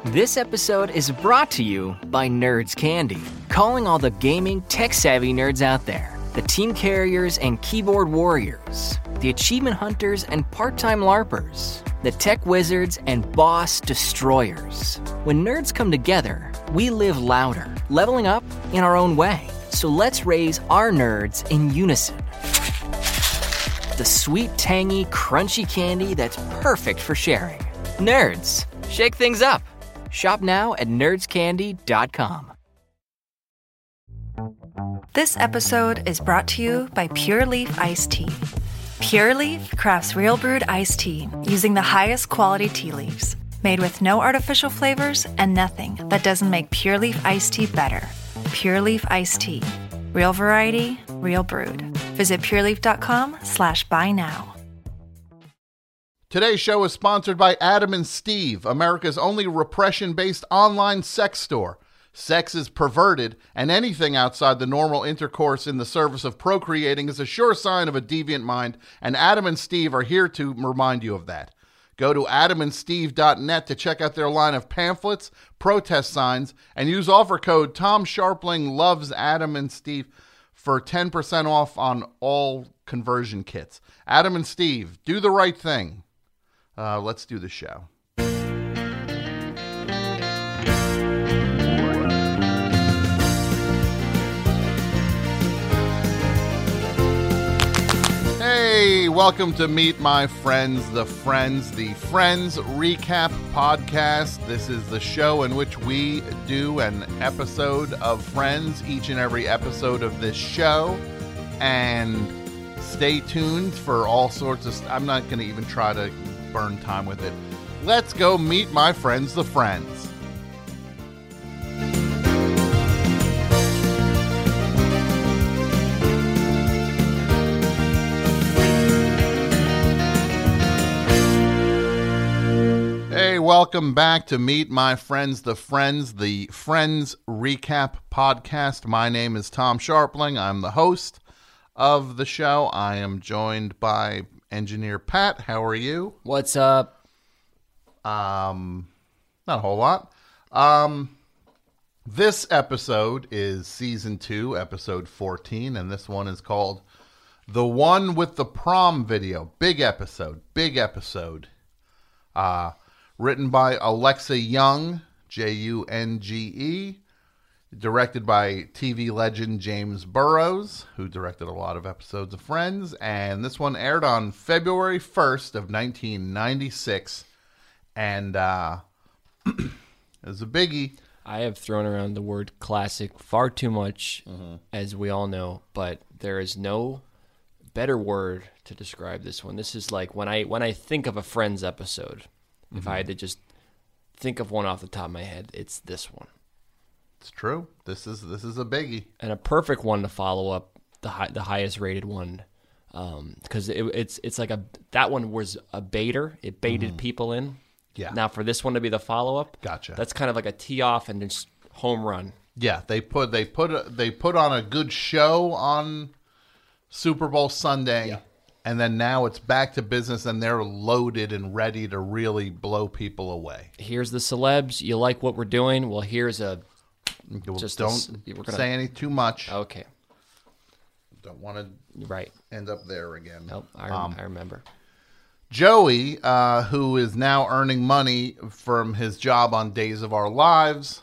This episode is brought to you by Nerds Candy, calling all the gaming, tech-savvy nerds out there. The team carriers and keyboard warriors, the achievement hunters and part-time LARPers, the tech wizards and boss destroyers. When nerds come together, we live louder, leveling up in our own way. So let's raise our nerds in unison. The sweet, tangy, crunchy candy that's perfect for sharing. Nerds, shake things up. Shop now at nerdscandy.com. This episode is brought to you by Pure Leaf Iced Tea. Pure Leaf crafts real brewed iced tea using the highest quality tea leaves, made with no artificial flavors and nothing that doesn't make Pure Leaf Iced Tea better. Pure Leaf Iced Tea. Real variety, real brewed. Visit pureleaf.com/buy now. Today's show is sponsored by Adam and Steve, America's only repression-based online sex store. Sex is perverted, and anything outside the normal intercourse in the service of procreating is a sure sign of a deviant mind, and Adam and Steve are here to remind you of that. Go to adamandsteve.net to check out their line of pamphlets, protest signs, and use offer code Tom Sharpling loves Adam and Steve for 10% off on all conversion kits. Adam and Steve, do the right thing. Let's do the show. Hey, welcome to Meet My Friends, the Friends Recap Podcast. This is the show in which we do an episode of Friends, each and every episode of this show. And stay tuned for all sorts of... I'm not going to even try to burn time with it. Let's go meet my friends, the Friends. Hey, welcome back to Meet My Friends, the Friends Recap Podcast. My name is Tom Sharpling. I'm the host of the show. I am joined by Engineer Pat. How are you? What's up? Not a whole lot. This episode is Season 2, Episode 14, and this one is called The One with the Prom Video. Big episode. Written by Alexa Junge, Junge. Directed by TV legend James Burrows, who directed a lot of episodes of Friends. And this one aired on February 1st of 1996. And it was a biggie. I have thrown around the word classic far too much, as we all know. But there is no better word to describe this one. This is like when I think of a Friends episode, if I had to just think of one off the top of my head, it's this one. It's true. This is a biggie, and a perfect one to follow up the highest rated one, because it's like that one was a baiter. It baited people in. Yeah. Now for this one to be the follow up, gotcha. That's kind of like a tee off and just home run. Yeah, they put on a good show on Super Bowl Sunday. Yeah. And then now it's back to business, and they're loaded and ready to really blow people away. Here's the celebs. You like what we're doing? Well, here's a. Don't say any too much. Okay. Don't want to end up there again. Nope, I remember. Joey, who is now earning money from his job on Days of Our Lives,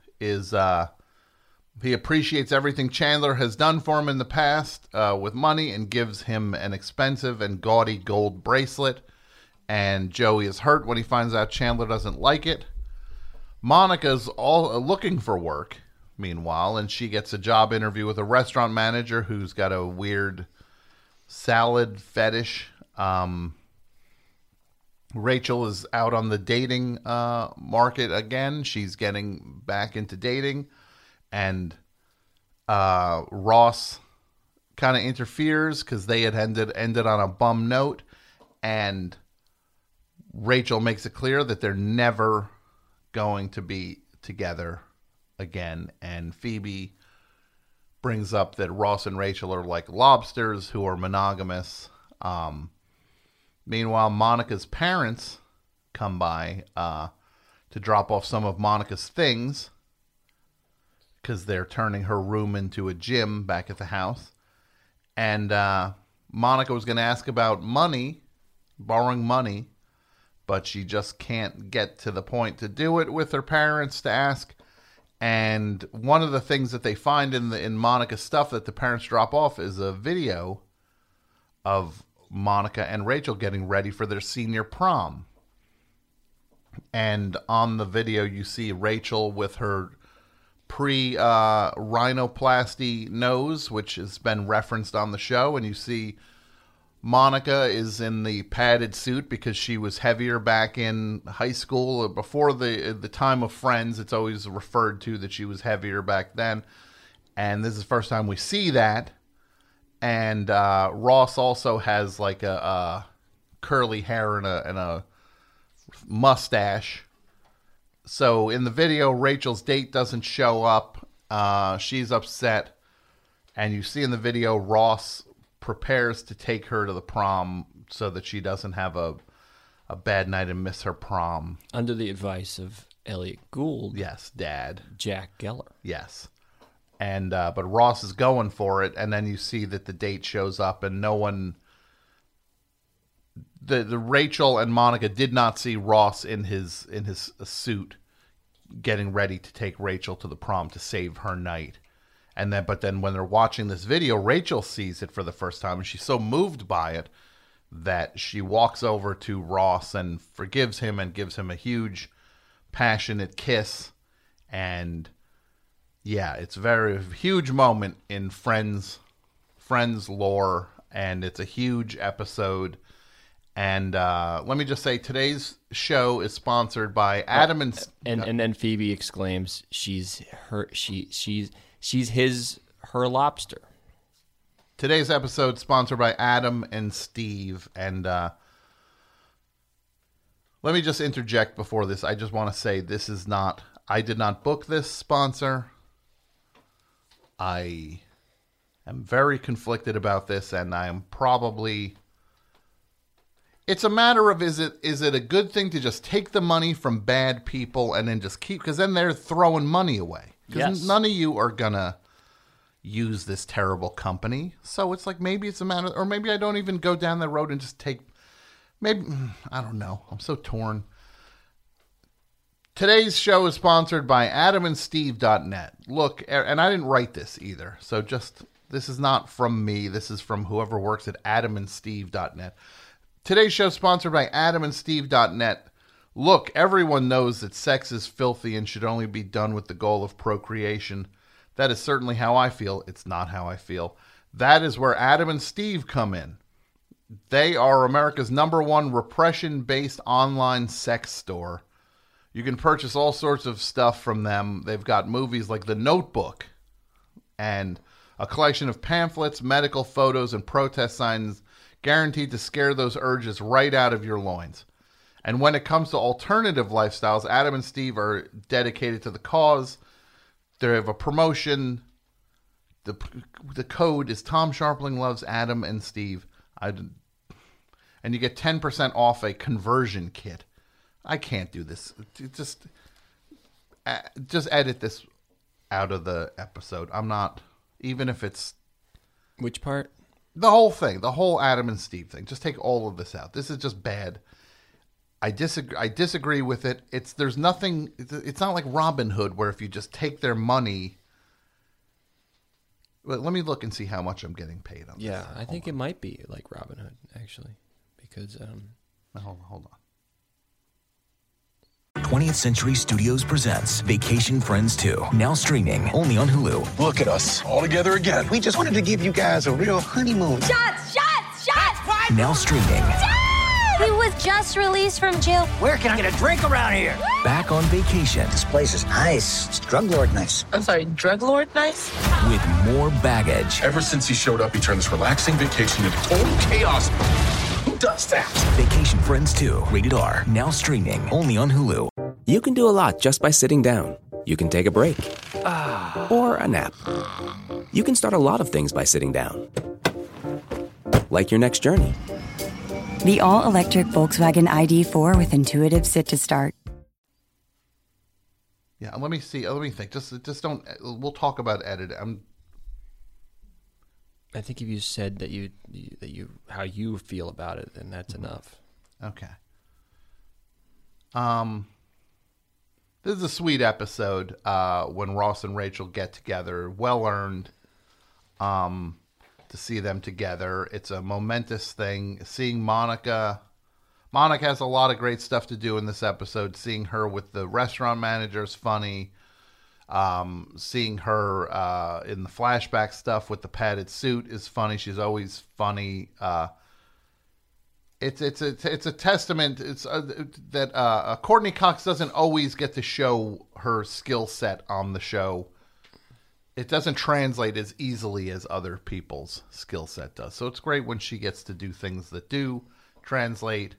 he appreciates everything Chandler has done for him in the past with money, and gives him an expensive and gaudy gold bracelet. And Joey is hurt when he finds out Chandler doesn't like it. Monica's all looking for work, meanwhile, and she gets a job interview with a restaurant manager who's got a weird salad fetish. Rachel is out on the dating market again. She's getting back into dating, and Ross kind of interferes because they had ended on a bum note, and Rachel makes it clear that they're never going to be together again. And Phoebe brings up that Ross and Rachel are like lobsters who are monogamous. Meanwhile, Monica's parents come by to drop off some of Monica's things because they're turning her room into a gym back at the house. And Monica was going to ask about money, borrowing money, but she just can't get to the point to do it with her parents to ask. And one of the things that they find in Monica's stuff that the parents drop off is a video of Monica and Rachel getting ready for their senior prom. And on the video, you see Rachel with her pre-rhinoplasty nose, which has been referenced on the show. And you see Monica is in the padded suit because she was heavier back in high school. Before the time of Friends, it's always referred to that she was heavier back then. And this is the first time we see that. And Ross also has like a curly hair and a mustache. So in the video, Rachel's date doesn't show up. She's upset. And you see in the video, Ross prepares to take her to the prom so that she doesn't have a bad night and miss her prom. Under the advice of Elliot Gould. Yes, Dad. Jack Geller. Yes. And but Ross is going for it, and then you see that the date shows up, and no one... The Rachel and Monica did not see Ross in his suit getting ready to take Rachel to the prom to save her night. But then when they're watching this video, Rachel sees it for the first time, and she's so moved by it that she walks over to Ross and forgives him and gives him a huge, passionate kiss. And yeah, it's a very huge moment in Friends lore, and it's a huge episode. And let me just say, today's show is sponsored by Adam and then Phoebe exclaims, "She's her lobster." Today's episode sponsored by Adam and Steve. And let me just interject before this. I just want to say I did not book this sponsor. I am very conflicted about this, and I am probably... It's a matter of, is it a good thing to just take the money from bad people and then just keep... Because then they're throwing money away. Because yes. None of you are going to use this terrible company. So it's like, maybe it's a matter... Or maybe I don't even go down that road and just take... Maybe... I don't know. I'm so torn. Today's show is sponsored by AdamandSteve.net. Look, and I didn't write this either. So this is not from me. This is from whoever works at AdamandSteve.net. Today's show is sponsored by AdamandSteve.net. Look, everyone knows that sex is filthy and should only be done with the goal of procreation. That is certainly how I feel. It's not how I feel. That is where Adam and Steve come in. They are America's #1 repression-based online sex store. You can purchase all sorts of stuff from them. They've got movies like The Notebook and a collection of pamphlets, medical photos, and protest signs guaranteed to scare those urges right out of your loins. And when it comes to alternative lifestyles, Adam and Steve are dedicated to the cause. They have a promotion. The code is Tom Sharpling loves Adam and Steve. And you get 10% off a conversion kit. I can't do this. Just edit this out of the episode. I'm not, even if it's... Which part? The whole thing, the whole Adam and Steve thing. Just take all of this out. This is just bad. I disagree with it. There's nothing. It's not like Robin Hood where if you just take their money. Well, let me look and see how much I'm getting paid on this. Yeah, I think it might be like Robin Hood actually, because hold on. 20th Century Studios presents Vacation Friends 2, now streaming only on Hulu. Look at us, all together again. We just wanted to give you guys a real honeymoon. Shots! Now streaming. He was just released from jail. Where can I get a drink around here? Back on vacation. This place is nice. It's drug lord nice. I'm sorry, drug lord nice? With more baggage. Ever since he showed up, he turned this relaxing vacation into total chaos. Who does that? Vacation Friends 2, rated R, now streaming only on Hulu. You can do a lot just by sitting down. You can take a break. Or a nap. You can start a lot of things by sitting down. Like your next journey. The all-electric Volkswagen ID4 with intuitive sit-to-start. Yeah, let me see. Let me think. Just don't. We'll talk about editing. I think if you said that you how you feel about it, then that's enough. Okay. This is a sweet episode when Ross and Rachel get together. Well earned to see them together. It's a momentous thing. Seeing Monica has a lot of great stuff to do in this episode. Seeing her with the restaurant manager is funny. Seeing her in the flashback stuff with the padded suit is funny. She's always funny. It's a testament. It's that Courtney Cox doesn't always get to show her skill set on the show. It doesn't translate as easily as other people's skill set does. So it's great when she gets to do things that do translate.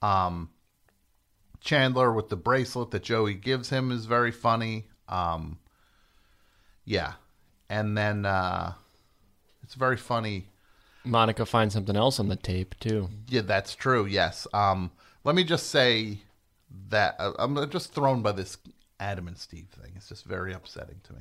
Chandler with the bracelet that Joey gives him is very funny. Yeah. And then it's very funny. Monica finds something else on the tape, too. Yeah, that's true, yes. Let me just say that I'm just thrown by this Adam and Steve thing. It's just very upsetting to me.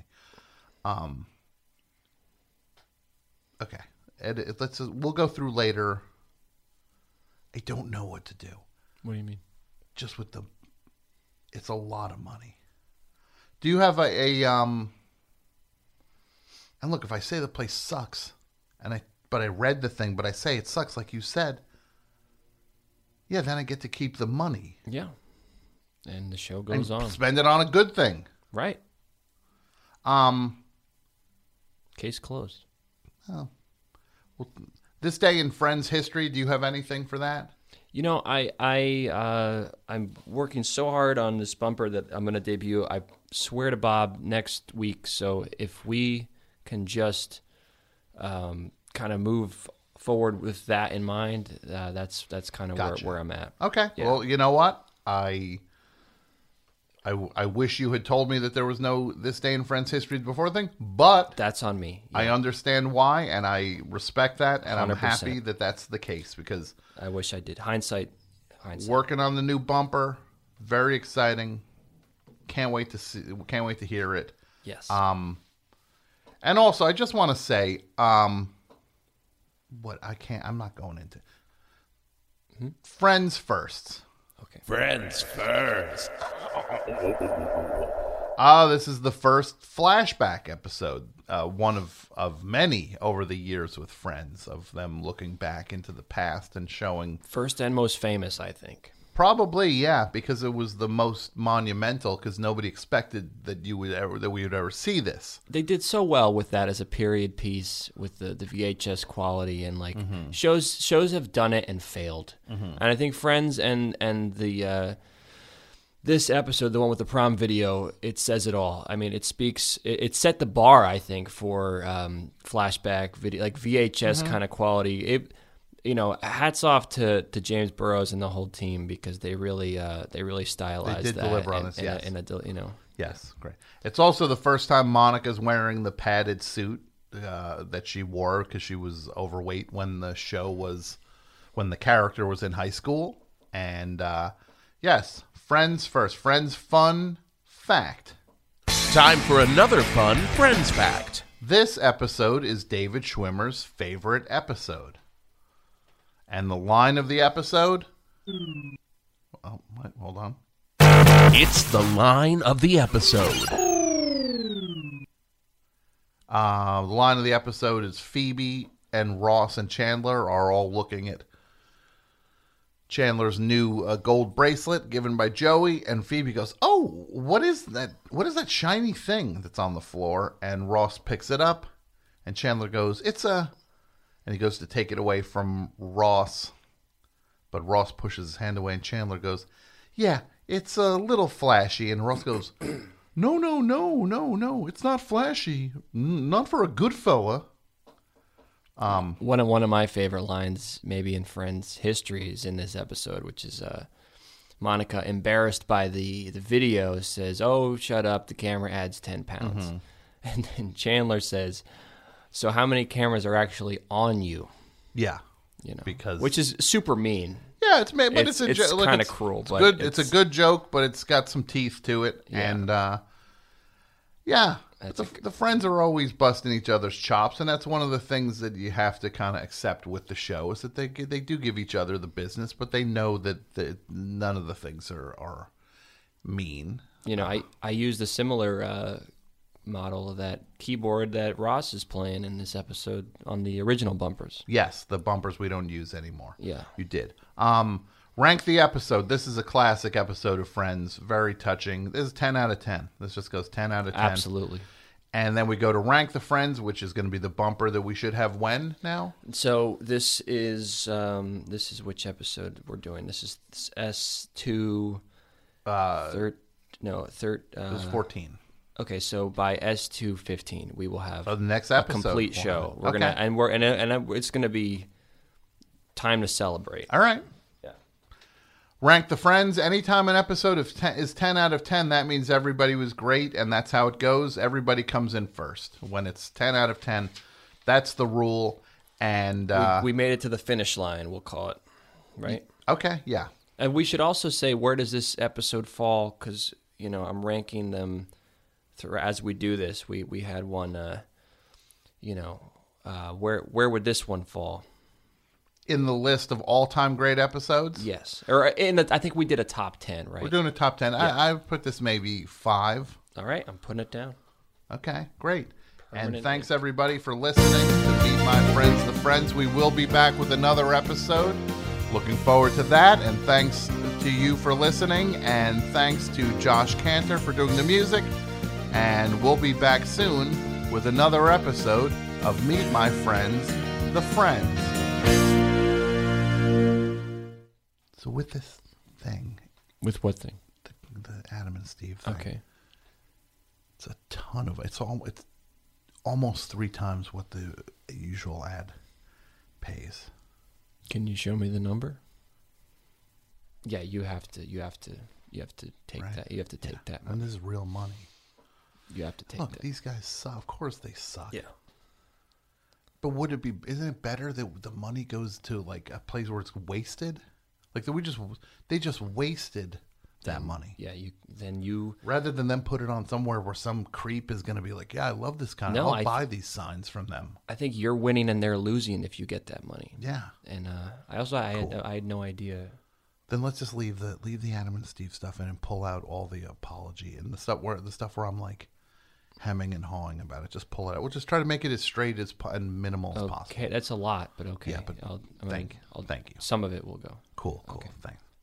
Okay. We'll go through later. I don't know what to do. What do you mean? Just with it's a lot of money. Do you have and look, if I say the place sucks, but I read the thing, but I say it sucks like you said, yeah, then I get to keep the money. Yeah. And the show goes on. Spend it on a good thing. Right. Case closed. Oh. Well, this day in Friends history, do you have anything for that? You know, I'm working so hard on this bumper that I'm going to debut. I swear to Bob next week. So if we can just kind of move forward with that in mind, that's kind of gotcha. where I'm at. Okay. Yeah. Well, you know what? I wish you had told me that there was no This Day in Friends history before thing, but that's on me. Yeah. I understand why, and I respect that, and 100%. I'm happy that that's the case because I wish I did. Hindsight. Working on the new bumper, very exciting. Can't wait to see. Can't wait to hear it. Yes. And also, I just want to say, I'm not going into Friends first. Okay. Friends first. This is the first flashback episode, one of many over the years with Friends, of them looking back into the past and showing. First and most famous, I think. Probably, yeah, because it was the most monumental, because nobody expected that we would ever see this. They did so well with that as a period piece with the VHS quality, and like shows have done it and failed. And I think Friends and the this episode, the one with the prom video, it says it all. I mean, it set the bar, I think, for flashback video, like VHS kind of quality. Hats off to James Burrows and the whole team, because they really stylized that. They did deliver on this, yes. Yes, great. It's also the first time Monica's wearing the padded suit that she wore because she was overweight when the character was in high school. And yes, Friends first. Friends fun fact. Time for another fun Friends fact. This episode is David Schwimmer's favorite episode. And the line of the episode... Oh, what? Hold on. It's the line of the episode. The line of the episode is Phoebe and Ross and Chandler are all looking at Chandler's new gold bracelet given by Joey, and Phoebe goes, "Oh, what is that? What is that shiny thing that's on the floor?" And Ross picks it up, and Chandler goes, and he goes to take it away from Ross, but Ross pushes his hand away, and Chandler goes, "Yeah, it's a little flashy." And Ross goes, No, it's not flashy. Not for a good fella. One of my favorite lines, maybe in Friends history, is in this episode, which is Monica, embarrassed by the video, says, "Oh, shut up, the camera adds 10 pounds. And then Chandler says, "So how many cameras are actually on you?" Yeah, because which is super mean. Yeah, it's kind of cruel. It's a good joke, but it's got some teeth to it. Yeah. And Yeah. That's The friends are always busting each other's chops, and that's one of the things that you have to kind of accept with the show is that they do give each other the business, but they know that none of the things are mean. You know, I used a similar model of that keyboard that Ross is playing in this episode on the original bumpers. Yes, the bumpers we don't use anymore. Yeah. You did. Rank the episode. This is a classic episode of Friends. Very touching. This is 10 out of 10. This just goes 10 out of 10. Absolutely. And then we go to Rank the Friends, which is going to be the bumper that we should have when now? So this is which episode we're doing. This is S2 It was 14. Okay, so by S215 we will have the next a episode complete show. We're okay. It's gonna be time to celebrate. All right. Yeah. Rank the Friends. Anytime an episode is 10 out of 10, that means everybody was great, and that's how it goes. Everybody comes in first. When it's 10 out of 10, that's the rule. And we made it to the finish line, we'll call it. Right? Okay, yeah. And we should also say, where does this episode fall? Because, you know, I'm ranking them as we do this. We had one, where would this one fall? In the list of all-time great episodes? Yes. Or I think we did a top 10, right? We're doing a top 10. Yeah. I put this maybe 5. All right, I'm putting it down. Okay, great. Permanent. And thanks, everybody, for listening to Meet My Friends, the Friends. We will be back with another episode. Looking forward to that. And thanks to you for listening. And thanks to Josh Cantor for doing the music. And we'll be back soon with another episode of Meet My Friends, the Friends. So with this thing. With what thing? The Adam and Steve thing. Okay. It's a ton of it's almost 3 times what the usual ad pays. Can you show me the number? Yeah, you have to take Right. that. You have to take that. And this is real money. You have to take Look, that. these guys suck. Of course they suck. Yeah. But isn't it better that the money goes to like a place where it's wasted? Like they just wasted that money. Yeah, rather than them put it on somewhere where some creep is going to be like, yeah, I love this kind. No, I'll buy these signs from them. I think you're winning and they're losing if you get that money. Yeah. And I had no idea. Then let's just leave the Adam and Steve stuff in and pull out all the apology and the stuff where I'm like hemming and hawing about it. Just pull it out. We'll just try to make it as straight and minimal as possible. Okay, that's a lot, but okay. Yeah, but thank you. Some of it will go. Cool. Okay. Thanks.